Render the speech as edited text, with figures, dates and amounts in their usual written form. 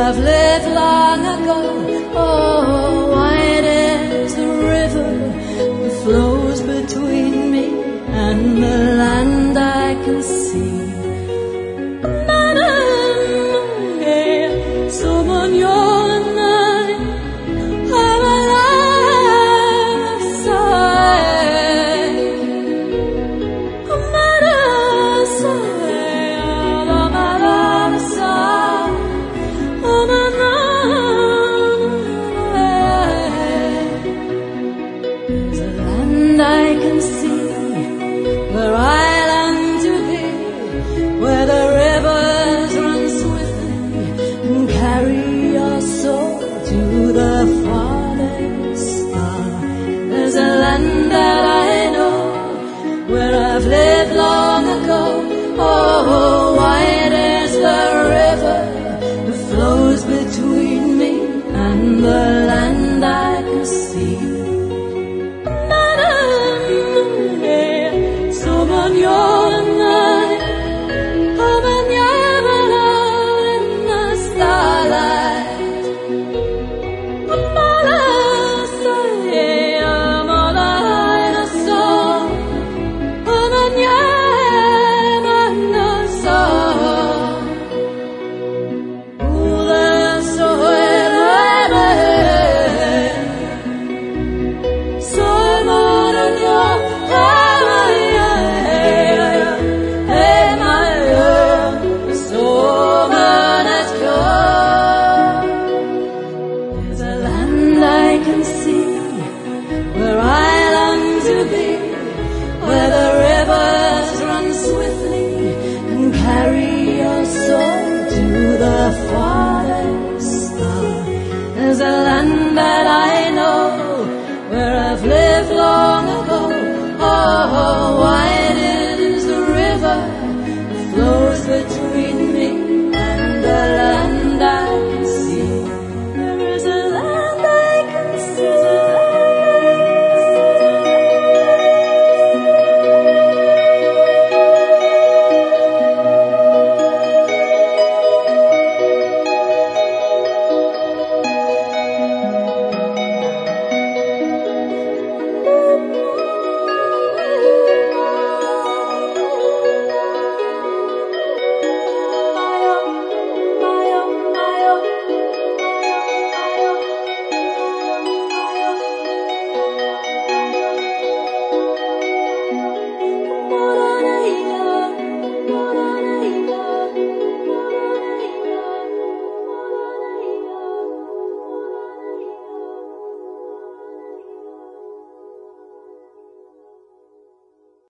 I've lived long ago. Oh, wide is the river that flows between me and the land I can see. I can see where I long to be, where the rivers run swiftly and carry your soul to the farthest star. There's a land that I know, where I've lived long